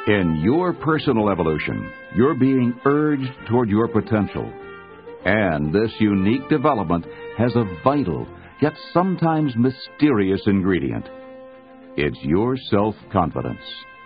In your personal evolution, you're being urged toward your potential. And this unique development has a vital, yet sometimes mysterious ingredient. It's your self-confidence.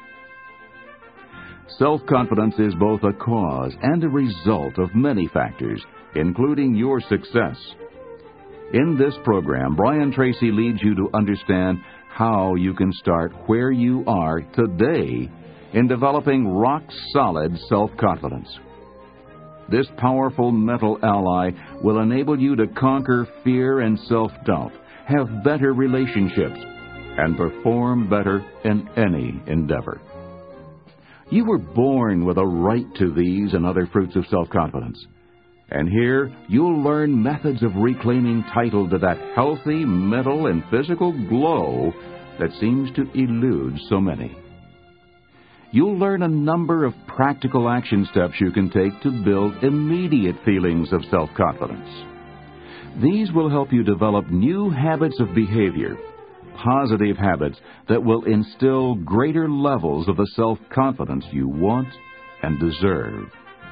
Self-confidence is both a cause and a result of many factors, including your success. In this program, Brian Tracy leads you to understand how you can start where you are today in developing rock-solid self-confidence. This powerful mental ally will enable you to conquer fear and self-doubt, have better relationships, and perform better in any endeavor. You were born with a right to these and other fruits of self-confidence. And here, you'll learn methods of reclaiming title to that healthy mental and physical glow that seems to elude so many. You'll learn a number of practical action steps you can take to build immediate feelings of self-confidence. These will help you develop new habits of behavior, positive habits that will instill greater levels of the self-confidence you want and deserve.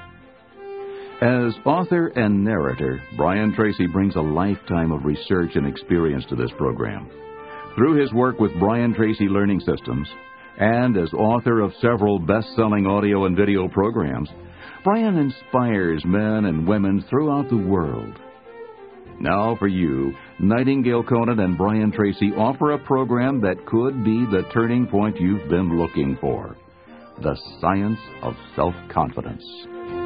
As author and narrator, Brian Tracy brings a lifetime of research and experience to this program. Through his work with Brian Tracy Learning Systems, and as author of several best-selling audio and video programs, Brian inspires men and women throughout the world. Now for you, Nightingale Conant and Brian Tracy offer a program that could be the turning point you've been looking for: the science of self-confidence.